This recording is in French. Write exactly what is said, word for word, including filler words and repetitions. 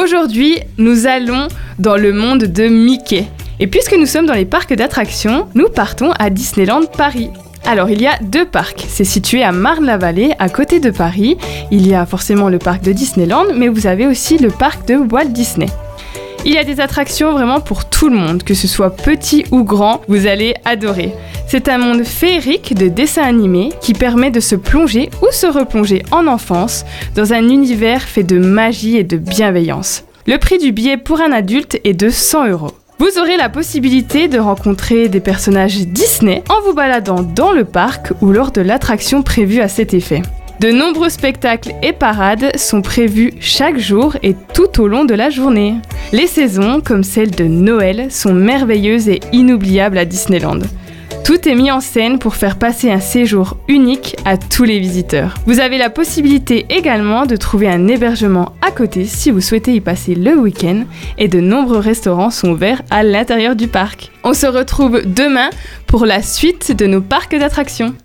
Aujourd'hui, nous allons dans le monde de Mickey. Et puisque nous sommes dans les parcs d'attractions, nous partons à Disneyland Paris. Alors, il y a deux parcs. C'est situé à Marne-la-Vallée, à côté de Paris. Il y a forcément le parc de Disneyland, mais vous avez aussi le parc de Walt Disney. Il y a des attractions vraiment pour tout le monde, que ce soit petit ou grand, vous allez adorer. C'est un monde féerique de dessins animés qui permet de se plonger ou se replonger en enfance dans un univers fait de magie et de bienveillance. Le prix du billet pour un adulte est de cent euros. Vous aurez la possibilité de rencontrer des personnages Disney en vous baladant dans le parc ou lors de l'attraction prévue à cet effet. De nombreux spectacles et parades sont prévus chaque jour et tout au long de la journée. Les saisons, comme celle de Noël, sont merveilleuses et inoubliables à Disneyland. Tout est mis en scène pour faire passer un séjour unique à tous les visiteurs. Vous avez la possibilité également de trouver un hébergement à côté si vous souhaitez y passer le week-end et de nombreux restaurants sont ouverts à l'intérieur du parc. On se retrouve demain pour la suite de nos parcs d'attractions.